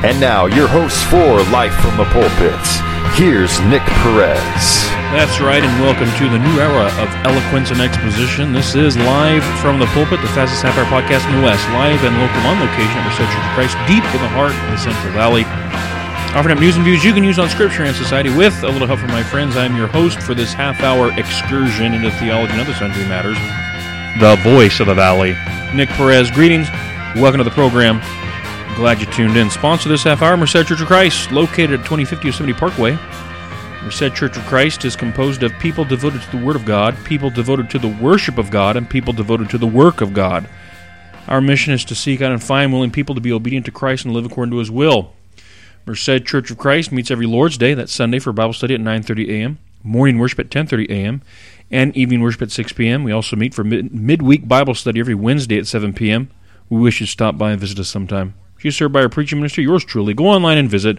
And now, your host for Life from the Pulpits, here's Nick Perez. That's right, and welcome to the new era of eloquence and exposition. This is Live from the Pulpit, the fastest half-hour podcast in the West, live and local on location at Merced Church of Christ, deep in the heart of the Central Valley. Offering up news and views you can use on Scripture and society with a little help from my friends. I'm your host for this half-hour excursion into theology and other sundry matters, the voice of the Valley, Nick Perez. Greetings. Welcome to the program. Glad you tuned in. Sponsor this half hour, Merced Church of Christ, located at 2050 Yosemite Parkway. Merced Church of Christ is composed of people devoted to the Word of God, people devoted to the worship of God, and people devoted to the work of God. Our mission is to seek out and find willing people to be obedient to Christ and live according to His will. Merced Church of Christ meets every Lord's Day, that's Sunday, for Bible study at 9:30 a.m., morning worship at 10:30 a.m., and evening worship at 6 p.m. We also meet for midweek Bible study every Wednesday at 7 p.m. We wish you'd stop by and visit us sometime. If you serve by our preaching ministry, yours truly, go online and visit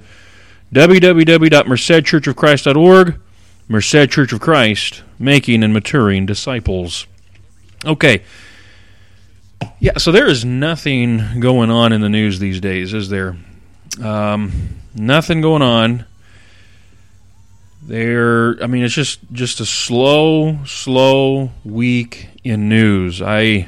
www.mercedchurchofchrist.org. Merced Church of Christ, making and maturing disciples. Okay. Yeah, so there is nothing going on in the news these days, is there? Nothing going on. It's just a slow week in news. I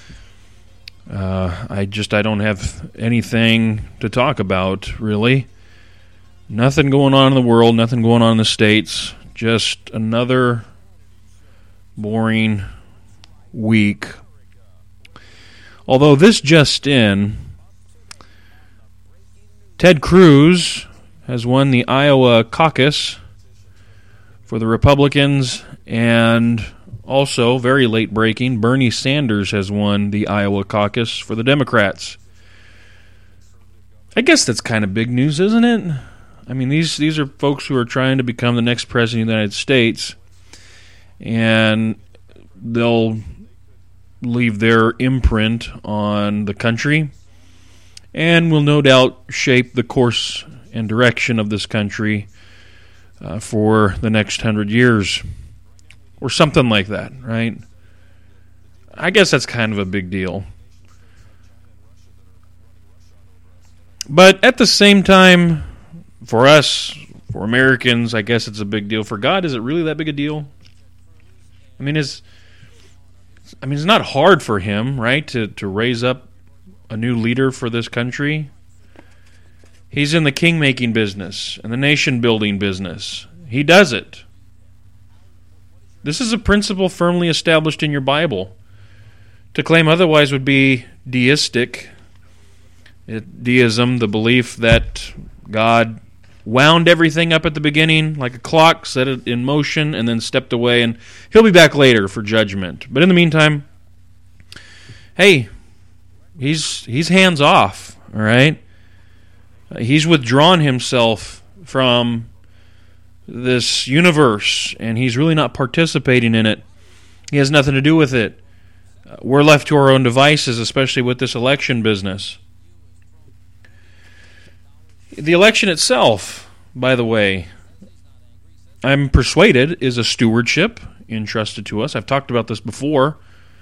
don't have anything to talk about, really. Nothing going on in the world, nothing going on in the States. Just another boring week. Although this just in, Ted Cruz has won the Iowa caucus for the Republicans, and also, very late breaking, Bernie Sanders has won the Iowa caucus for the Democrats. I guess that's kind of big news, isn't it? I mean, these are folks who are trying to become the next president of the United States, and they'll leave their imprint on the country, and will no doubt shape the course and direction of this country for the next 100 years. Or something like that, right? I guess that's kind of a big deal. But at the same time, for us, for Americans, I guess it's a big deal. For God, is it really that big a deal? It's not hard for Him, right, to raise up a new leader for this country. He's in the king-making business and the nation-building business. He does it. This is a principle firmly established in your Bible. To claim otherwise would be deistic. Deism, the belief that God wound everything up at the beginning like a clock, set it in motion, and then stepped away, and He'll be back later for judgment. But in the meantime, hey, He's hands off, all right? He's withdrawn Himself from this universe, and He's really not participating in it. He has nothing to do with it. We're left to our own devices, especially with this election business. The election itself, by the way, I'm persuaded, is a stewardship entrusted to us. I've talked about this before.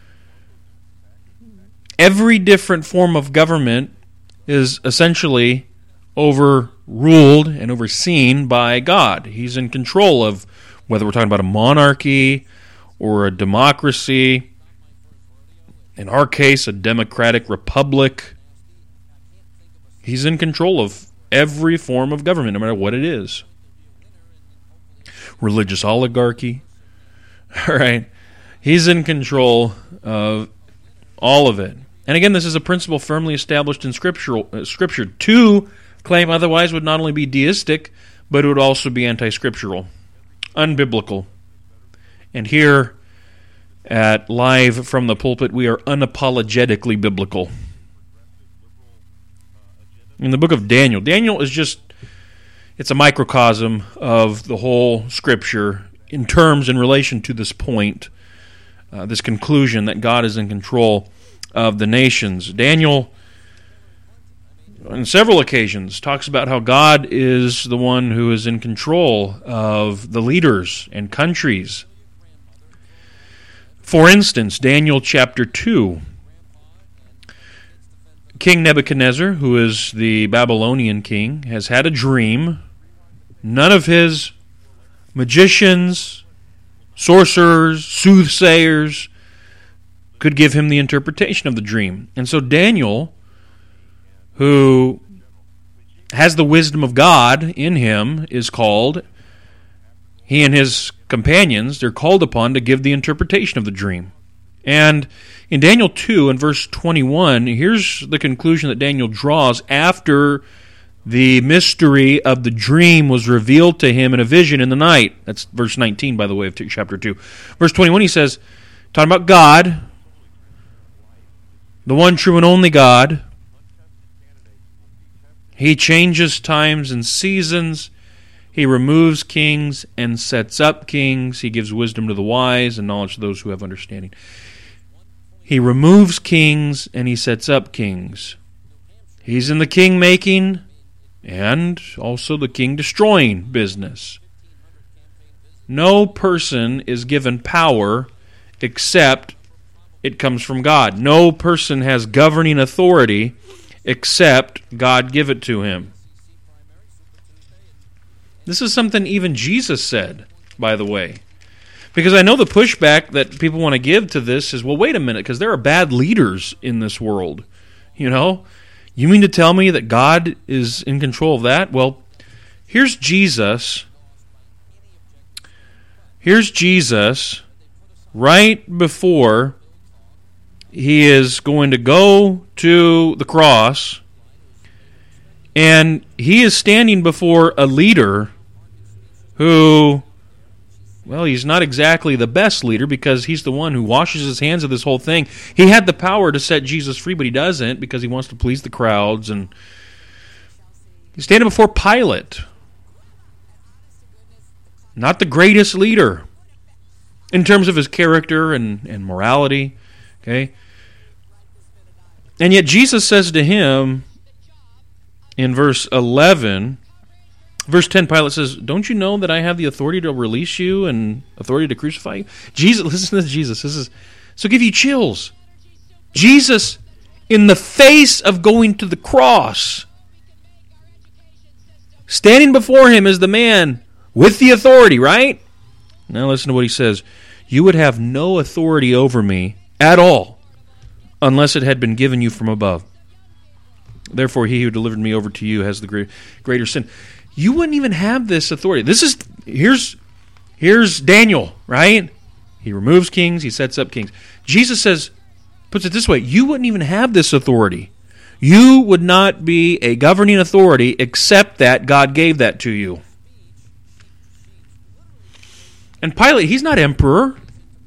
Every different form of government is essentially overruled and overseen by God. He's in control of whether we're talking about a monarchy or a democracy, in our case, a democratic republic. He's in control of every form of government, no matter what it is. Religious oligarchy, all right? He's in control of all of it. And again, this is a principle firmly established in Scripture. To claim otherwise would not only be deistic, but it would also be anti-scriptural, unbiblical. And here at Live from the Pulpit, we are unapologetically biblical. In the book of Daniel, it's a microcosm of the whole Scripture in relation to this point, this conclusion that God is in control of the nations. Daniel, on several occasions, talks about how God is the one who is in control of the leaders and countries. For instance, Daniel chapter 2. King Nebuchadnezzar, who is the Babylonian king, has had a dream. None of his magicians, sorcerers, soothsayers could give him the interpretation of the dream. And so Daniel, who has the wisdom of God in him, is called. He and his companions, they're called upon to give the interpretation of the dream. And in Daniel 2, in verse 21, here's the conclusion that Daniel draws after the mystery of the dream was revealed to him in a vision in the night. That's verse 19, by the way, of chapter 2. Verse 21, he says, talking about God, the one true and only God, He changes times and seasons. He removes kings and sets up kings. He gives wisdom to the wise and knowledge to those who have understanding. He removes kings and he sets up kings. He's in the king-making and also the king-destroying business. No person is given power except it comes from God. No person has governing authority except God give it to him. This is something even Jesus said, by the way. Because I know the pushback that people want to give to this is, well, wait a minute, because there are bad leaders in this world. You know? You mean to tell me that God is in control of that? Well, here's Jesus. Here's Jesus right before he is going to go to the cross, and he is standing before a leader who, well, he's not exactly the best leader because he's the one who washes his hands of this whole thing. He had the power to set Jesus free, but he doesn't because he wants to please the crowds. And he's standing before Pilate, not the greatest leader in terms of his character and morality. Okay? And yet Jesus says to him in verse 11, verse 10, Pilate says, don't you know that I have the authority to release you and authority to crucify you? Jesus, listen to Jesus. This is so give you chills. Jesus, in the face of going to the cross, standing before him is the man with the authority, right? Now listen to what he says. You would have no authority over me at all unless it had been given you from above. Therefore, he who delivered me over to you has the greater sin. You wouldn't even have this authority. Here's Daniel, right? He removes kings, he sets up kings. Jesus says, puts it this way, you wouldn't even have this authority. You would not be a governing authority except that God gave that to you. And Pilate, he's not emperor.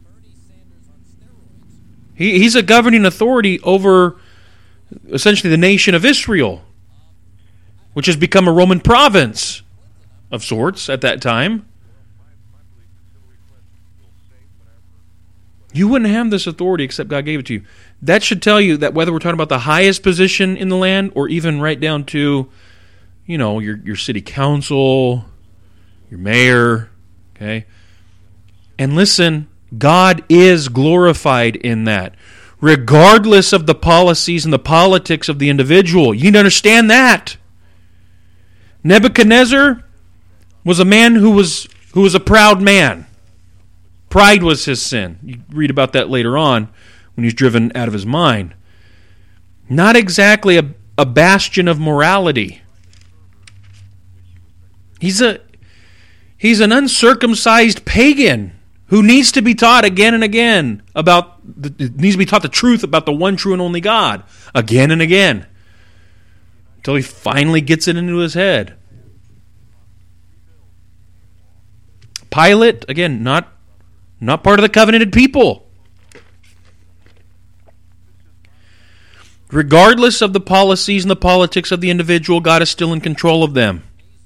He's a governing authority over essentially the nation of Israel, which has become a Roman province of sorts at that time. You wouldn't have this authority except God gave it to you. That should tell you that whether we're talking about the highest position in the land or even right down to, you know, your city council, your mayor, okay? And listen, God is glorified in that, regardless of the policies and the politics of the individual. You need to understand that. Nebuchadnezzar was a man who was a proud man. Pride was his sin. You read about that later on when he's driven out of his mind. Not exactly a bastion of morality. He's an uncircumcised pagan who needs to be taught again and again needs to be taught the truth about the one true and only God again and again until he finally gets it into his head. Pilate, again, not part of the covenanted people. Regardless of the policies and the politics of the individual, God is still in control of them.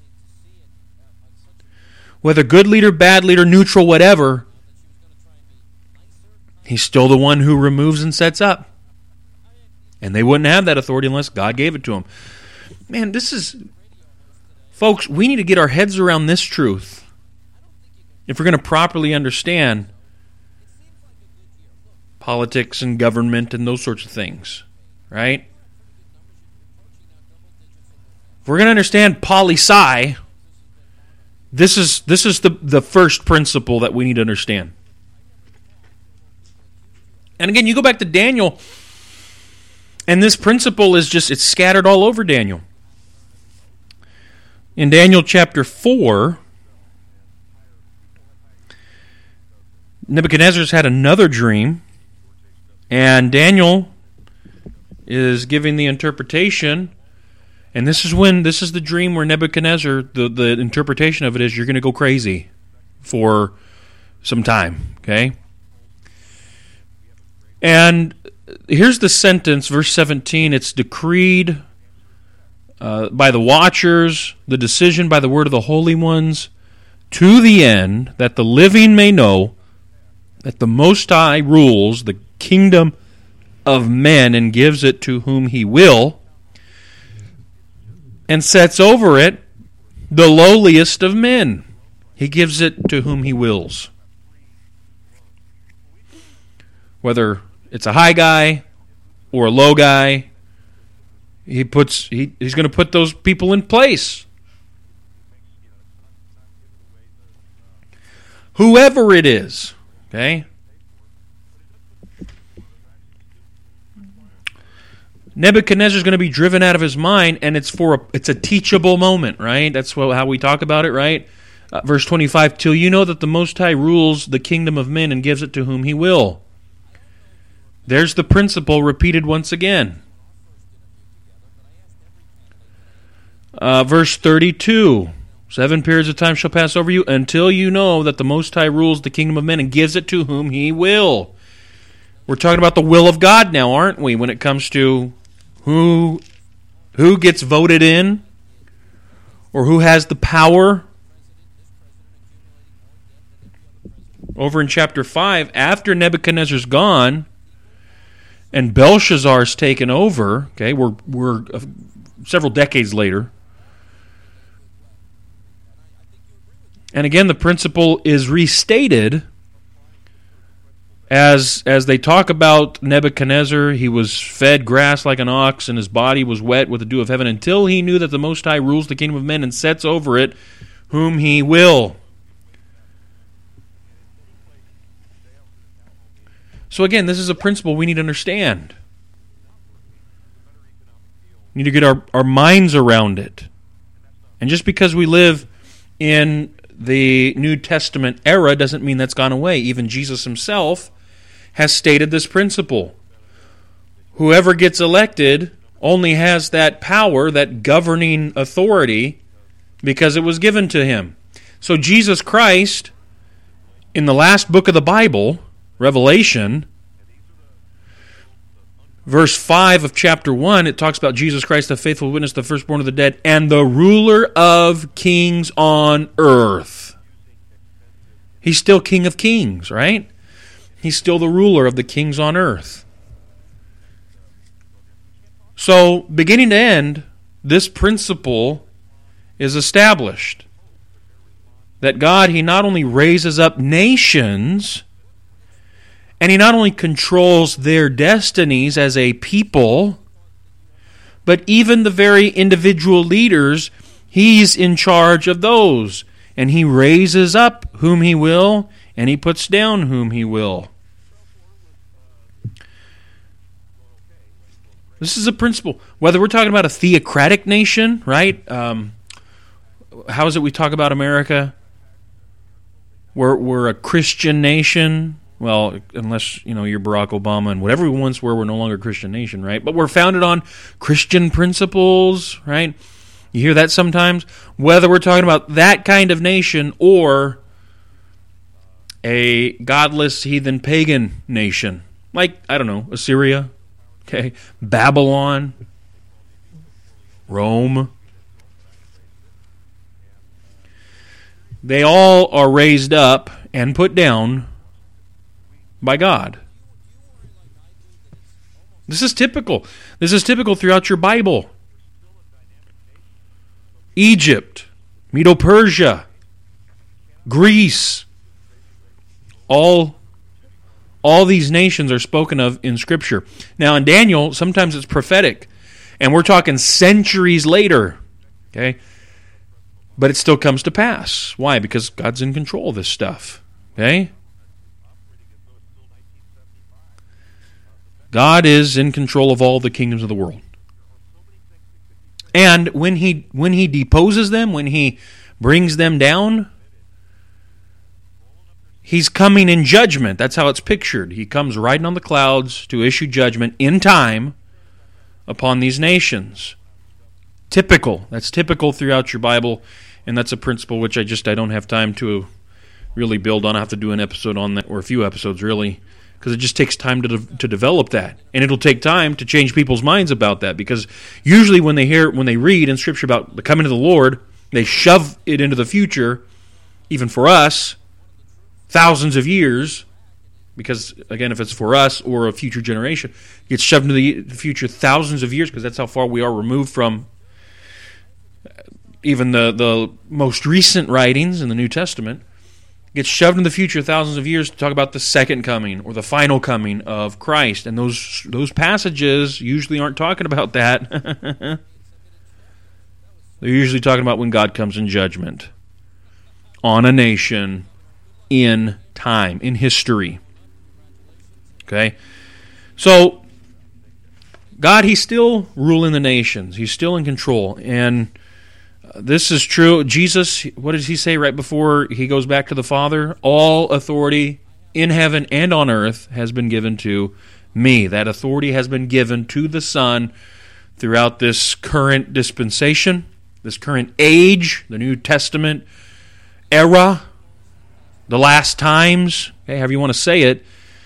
Whether good leader, bad leader, neutral, whatever, he's still the one who removes and sets up. And they wouldn't have that authority unless God gave it to them. Man, folks, we need to get our heads around this truth if we're going to properly understand politics and government and those sorts of things, right? if we're going to understand poli-sci, this is the first principle that we need to understand. And again, you go back to Daniel, and this principle is it's scattered all over Daniel. In Daniel chapter 4, Nebuchadnezzar's had another dream, and Daniel is giving the interpretation, and this is the dream where Nebuchadnezzar, the interpretation of it is, you're going to go crazy for some time, okay? And here's the sentence, verse 17, it's decreed by the watchers, the decision by the word of the holy ones, to the end that the living may know that the Most High rules the kingdom of men and gives it to whom he will, and sets over it the lowliest of men. He gives it to whom he wills. Whether it's a high guy or a low guy, he's going to put those people in place. Whoever it is, okay? Nebuchadnezzar's going to be driven out of his mind, and it's a teachable moment, right? That's how we talk about it, right? Verse 25, till you know that the Most High rules the kingdom of men and gives it to whom he will. There's the principle repeated once again. Verse 32, 7 periods of time shall pass over you until you know that the Most High rules the kingdom of men and gives it to whom he will. We're talking about the will of God now, aren't we, when it comes to who gets voted in or who has the power? Over in chapter 5, after Nebuchadnezzar's gone and Belshazzar's taken over, okay, we're several decades later. And again, the principle is restated as they talk about Nebuchadnezzar. He was fed grass like an ox, and his body was wet with the dew of heaven, until he knew that the Most High rules the kingdom of men and sets over it whom he will. So again, this is a principle we need to understand. We need to get our minds around it. And just because we live in the New Testament era doesn't mean that's gone away. Even Jesus himself has stated this principle. Whoever gets elected only has that power, that governing authority, because it was given to him. So Jesus Christ, in the last book of the Bible, Revelation, verse 5 of chapter 1, it talks about Jesus Christ, the faithful witness, the firstborn of the dead, and the ruler of kings on earth. He's still King of Kings, right? He's still the ruler of the kings on earth. So, beginning to end, this principle is established. That God, He not only raises up nations, and He not only controls their destinies as a people, but even the very individual leaders, He's in charge of those. And He raises up whom He will, and He puts down whom He will. This is a principle. Whether we're talking about a theocratic nation, right? How is it we talk about America? We're a Christian nation. Well, unless, you're Barack Obama and whatever we once were, we're no longer a Christian nation, right? But we're founded on Christian principles, right? You hear that sometimes? Whether we're talking about that kind of nation or a godless, heathen, pagan nation. Like, I don't know, Assyria, okay, Babylon, Rome. They all are raised up and put down by God. This is typical. This is typical throughout your Bible. Egypt, Medo-Persia, Greece, all these nations are spoken of in Scripture. Now in Daniel, sometimes it's prophetic, and we're talking centuries later. Okay? But it still comes to pass. Why? Because God's in control of this stuff. Okay? God is in control of all the kingdoms of the world. And when he deposes them, when he brings them down, he's coming in judgment. That's how it's pictured. He comes riding on the clouds to issue judgment in time upon these nations. Typical. That's typical throughout your Bible, and that's a principle which I don't have time to really build on. I have to do an episode on that, or a few episodes really, because it just takes time to develop that. And it'll take time to change people's minds about that, because usually when they read in Scripture about the coming of the Lord, they shove it into the future, even for us, thousands of years, because, again, if it's for us or a future generation, it gets shoved into the future thousands of years, because that's how far we are removed from even the most recent writings in the New Testament. Gets shoved in the future thousands of years to talk about the second coming or the final coming of Christ. And those passages usually aren't talking about that. They're usually talking about when God comes in judgment on a nation in time, in history. Okay? So, God, He's still ruling the nations. He's still in control. And this is true. Jesus, what does He say right before He goes back to the Father? All authority in heaven and on earth has been given to me. That authority has been given to the Son throughout this current dispensation, this current age, the New Testament era, the last times, okay, however you want to say it.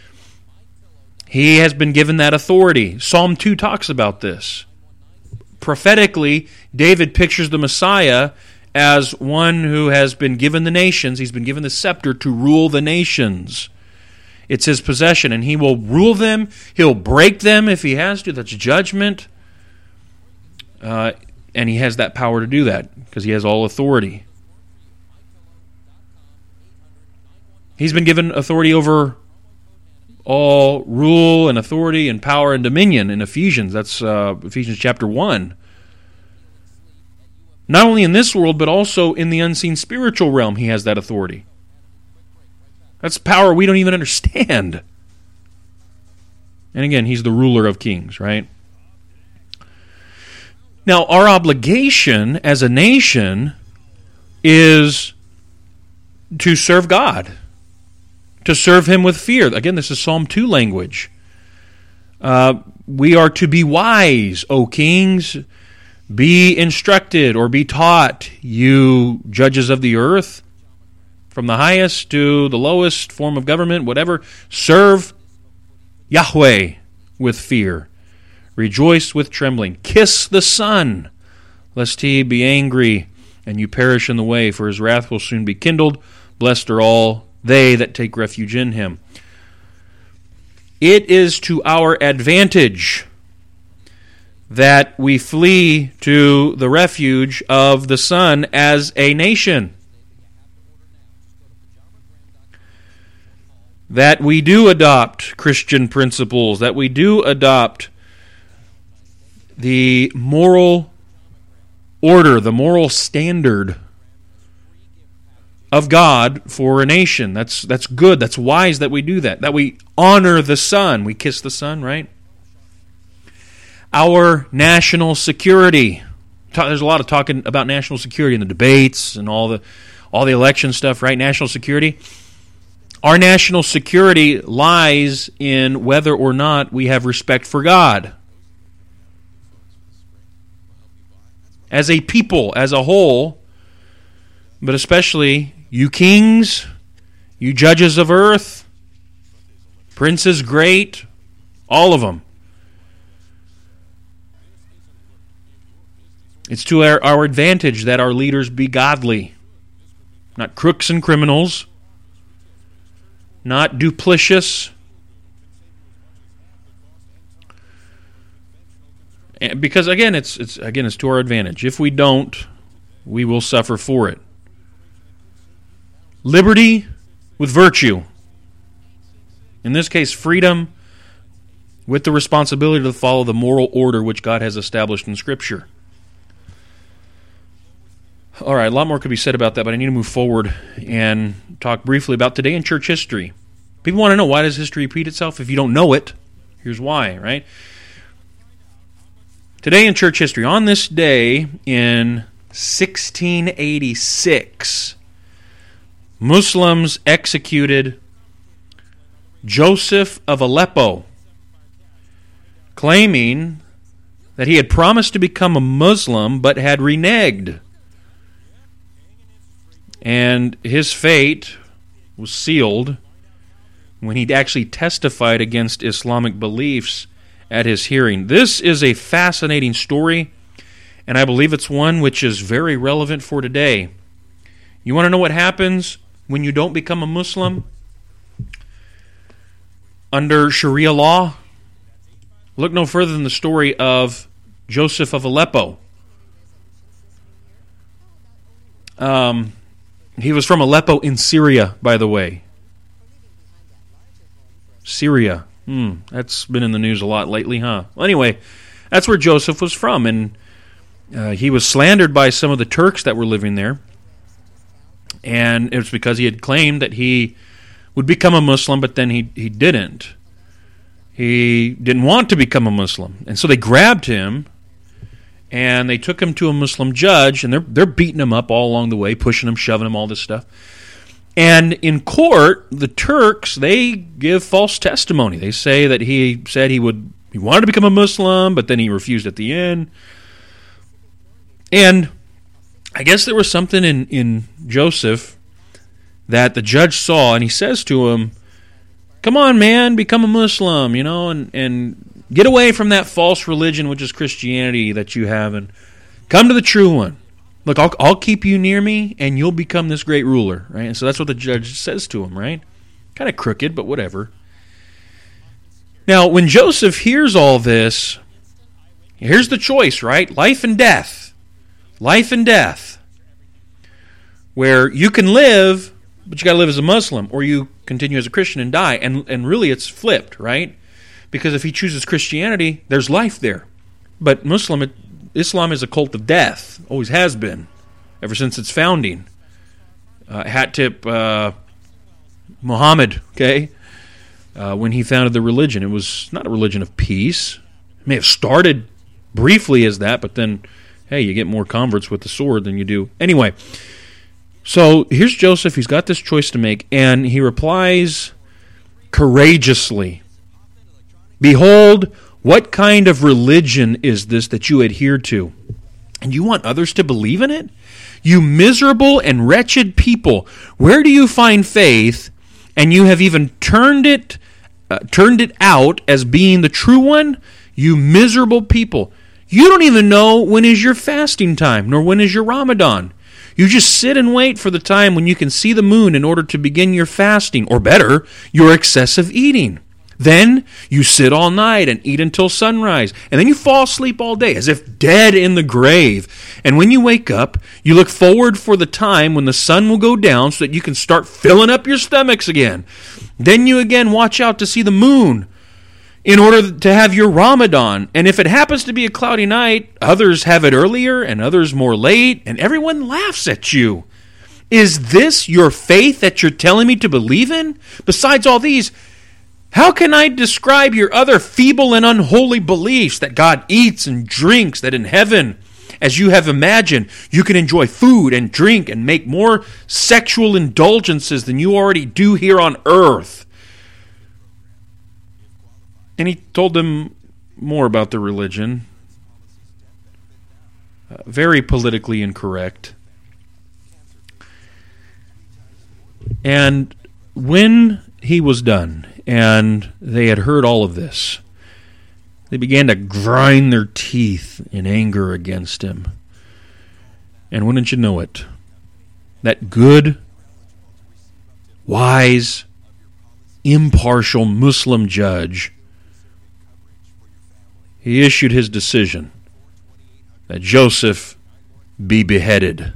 He has been given that authority. Psalm 2 talks about this. Prophetically, David pictures the Messiah as one who has been given the nations. He's been given the scepter to rule the nations. It's his possession, and he will rule them. He'll break them if he has to. That's judgment. And he has that power to do that because he has all authority. He's been given authority over all rule and authority and power and dominion in Ephesians. That's Ephesians chapter 1. Not only in this world, but also in the unseen spiritual realm, he has that authority. That's power we don't even understand. And again, he's the ruler of kings, right? Now, our obligation as a nation is to serve God, to serve Him with fear. Again, this is Psalm 2 language. We are to be wise, O kings. Be instructed or be taught, you judges of the earth. From the highest to the lowest form of government, whatever. Serve Yahweh with fear. Rejoice with trembling. Kiss the Son, lest He be angry and you perish in the way, for His wrath will soon be kindled. Blessed are all they that take refuge in Him. It is to our advantage that we flee to the refuge of the Son as a nation. That we do adopt Christian principles, that we do adopt the moral order, the moral standard of God for a nation. That's good. That's wise that we do that. That we honor the Son. We kiss the Son, right? Our national security. There's a lot of talking about national security in the debates and all the election stuff, right? National security. Our national security lies in whether or not we have respect for God. As a people, as a whole, but especially you kings, you judges of earth, princes great, all of them. It's to our advantage that our leaders be godly, not crooks and criminals, not duplicitous. Because again, it's to our advantage. If we don't, we will suffer for it. Liberty with virtue. In this case, freedom with the responsibility to follow the moral order which God has established in Scripture. All right, a lot more could be said about that, but I need to move forward and talk briefly about today in church history. People want to know, why does history repeat itself? If you don't know it, here's why, right? Today in church history, on this day in 1686, Muslims executed Joseph of Aleppo, claiming that he had promised to become a Muslim but had reneged. And his fate was sealed when he actually testified against Islamic beliefs at his hearing. This is a fascinating story, and I believe it's one which is very relevant for today. You want to know what happens when you don't become a Muslim? Under Sharia law, look no further than the story of Joseph of Aleppo. He was from Aleppo in Syria, by the way. Syria. That's been in the news a lot lately, huh? Well, anyway, that's where Joseph was from, and he was slandered by some of the Turks that were living there, and it was because he had claimed that he would become a Muslim, but then he didn't. He didn't want to become a Muslim, and so they grabbed him, and they took him to a Muslim judge, and they're beating him up all along the way, pushing him, shoving him, all this stuff. And in court, the Turks, they give false testimony. They say that he said he wanted to become a Muslim, but then he refused at the end. And I guess there was something in Joseph that the judge saw, and he says to him, "Come on, man, become a Muslim, and get away from that false religion, which is Christianity, that you have, and come to the true one. Look, I'll keep you near me, and you'll become this great ruler," right? And so that's what the judge says to him, right? Kind of crooked, but whatever. Now, when Joseph hears all this, here's the choice, right? Life and death. Life and death. Where you can live, but you got to live as a Muslim, or you continue as a Christian and die. And really, it's flipped, right? Because if he chooses Christianity, there's life there. But Islam is a cult of death. Always has been, ever since its founding. Muhammad, okay? When he founded the religion, it was not a religion of peace. It may have started briefly as that, but then, hey, you get more converts with the sword than you do. Anyway, so here's Joseph. He's got this choice to make, and he replies courageously, "Behold, what kind of religion is this that you adhere to? And you want others to believe in it? You miserable and wretched people, where do you find faith? And you have even turned it out as being the true one? You miserable people. You don't even know when is your fasting time, nor when is your Ramadan. You just sit and wait for the time when you can see the moon in order to begin your fasting, or better, your excessive eating. Then you sit all night and eat until sunrise, and then you fall asleep all day as if dead in the grave. And when you wake up, you look forward for the time when the sun will go down so that you can start filling up your stomachs again. Then you again watch out to see the moon in order to have your Ramadan. And if it happens to be a cloudy night, others have it earlier and others more late, and everyone laughs at you. Is this your faith that you're telling me to believe in? Besides all these, how can I describe your other feeble and unholy beliefs that God eats and drinks, that in heaven, as you have imagined, you can enjoy food and drink and make more sexual indulgences than you already do here on earth?" And he told them more about the religion. Very politically incorrect. And when he was done, and they had heard all of this, they began to grind their teeth in anger against him. And wouldn't you know it, that good, wise, impartial Muslim judge, he issued his decision that Joseph be beheaded.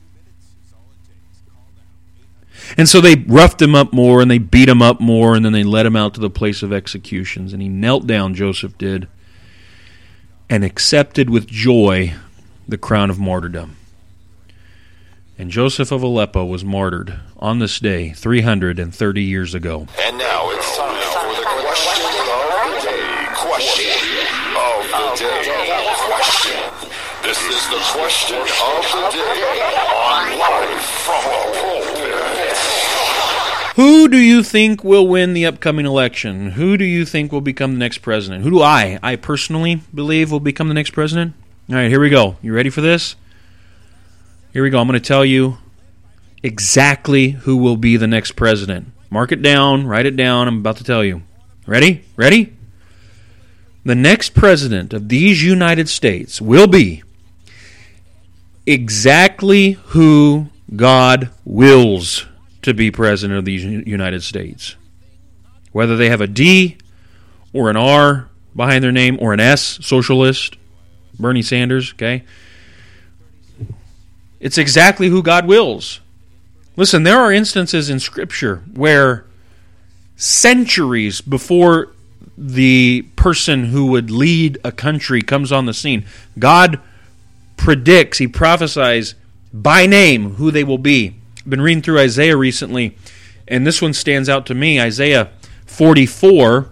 And so they roughed him up more, and they beat him up more, and then they led him out to the place of executions. And he knelt down, Joseph did, and accepted with joy the crown of martyrdom. And Joseph of Aleppo was martyred on this day 330 years ago. And now it's time for the question of the day. Question of the day. Question. This is the question of the day on Live from the Pulpit. Who do you think will win the upcoming election? Who do you think will become the next president? Who do I personally believe will become the next president? All right, here we go. You ready for this? Here we go. I'm going to tell you exactly who will be the next president. Mark it down. Write it down. I'm about to tell you. Ready? Ready? The next president of these United States will be exactly who God wills to be president of these United States. Whether they have a D or an R behind their name or an S, socialist, Bernie Sanders, okay? It's exactly who God wills. Listen, there are instances in Scripture where centuries before the person who would lead a country comes on the scene, God predicts, He prophesies by name who they will be. I've been reading through Isaiah recently, and this one stands out to me. Isaiah 44,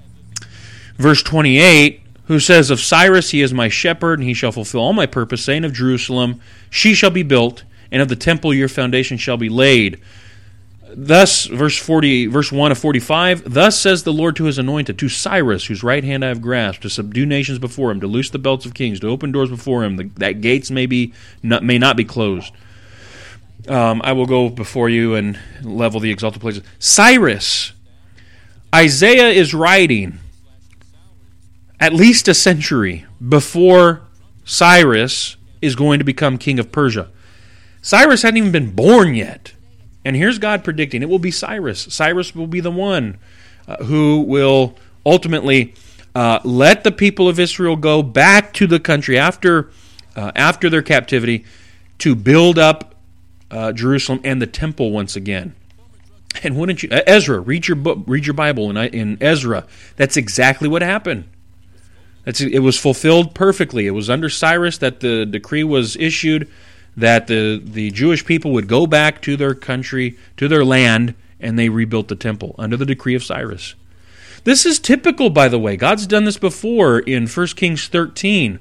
verse 28, who says, "Of Cyrus he is my shepherd, and he shall fulfill all my purpose, saying of Jerusalem, she shall be built, and of the temple your foundation shall be laid." Thus, verse 1 of 45, "Thus says the Lord to his anointed, to Cyrus, whose right hand I have grasped, to subdue nations before him, to loose the belts of kings, to open doors before him, that gates may not be closed. I will go before you and level the exalted places." Cyrus, Isaiah is writing at least a century before Cyrus is going to become king of Persia. Cyrus hadn't even been born yet. And here's God predicting it will be Cyrus. Cyrus will be the one who will ultimately let the people of Israel go back to the country after their captivity to build up Jerusalem and the temple once again. And wouldn't you, Ezra, read your book, read your Bible in Ezra. That's exactly what happened. It was fulfilled perfectly. It was under Cyrus that the decree was issued that the Jewish people would go back to their country, to their land, and they rebuilt the temple under the decree of Cyrus. This is typical, by the way. God's done this before in 1 Kings 13.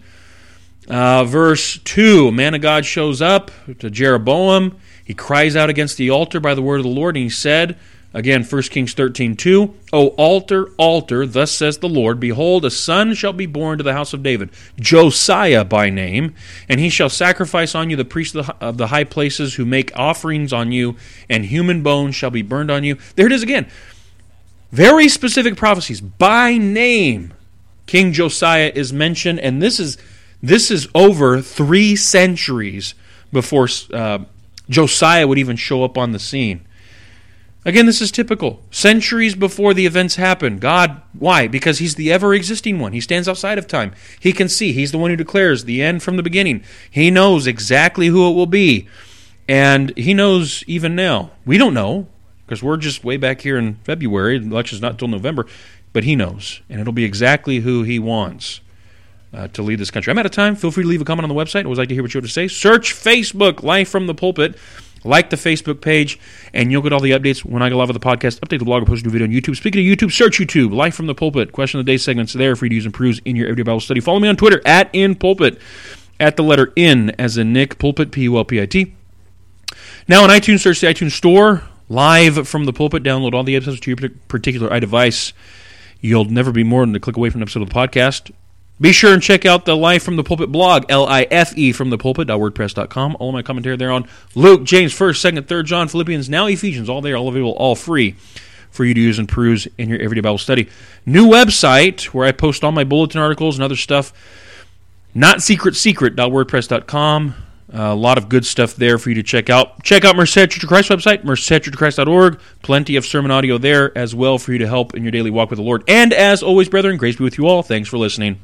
Verse 2, a man of God shows up to Jeroboam. He cries out against the altar by the word of the Lord, and he said, again, 1 Kings 13:2, "O altar, altar, thus says the Lord, behold, a son shall be born to the house of David, Josiah by name, and he shall sacrifice on you the priests of the high places who make offerings on you, and human bones shall be burned on you." There it is again. Very specific prophecies. By name, King Josiah is mentioned, and this is over 3 centuries before Josiah would even show up on the scene. Again, this is typical. Centuries before the events happen. God, why? Because He's the ever-existing one. He stands outside of time. He can see. He's the one who declares the end from the beginning. He knows exactly who it will be. And He knows even now. We don't know, because we're just way back here in February. The election's not until November. But He knows. And it'll be exactly who He wants to lead this country. I'm out of time. Feel free to leave a comment on the website. I always like to hear what you have to say. Search Facebook, Live from the Pulpit. Like the Facebook page, and you'll get all the updates when I go live with the podcast. Update the blog or post a new video on YouTube. Speaking of YouTube, search YouTube, Live from the Pulpit. Question of the day segments there for you to use and peruse in your everyday Bible study. Follow me on Twitter, @InPulpit, at the letter N as in Nick, Pulpit, Pulpit. Now on iTunes, search the iTunes Store, Live from the Pulpit. Download all the episodes to your particular iDevice. You'll never be more than a click away from an episode of the podcast. Be sure and check out the Life from the Pulpit blog, LIFE from the pulpit.wordpress.com. All of my commentary there on Luke, James, 1st, 2nd, 3rd John, Philippians, now Ephesians, all there, all available, all free for you to use and peruse in your everyday Bible study. New website where I post all my bulletin articles and other stuff, notsecret.wordpress.com. A lot of good stuff there for you to check out. Check out Merced Church of Christ website, mercedchurchofchrist.org. Plenty of sermon audio there as well for you to help in your daily walk with the Lord. And as always, brethren, grace be with you all. Thanks for listening.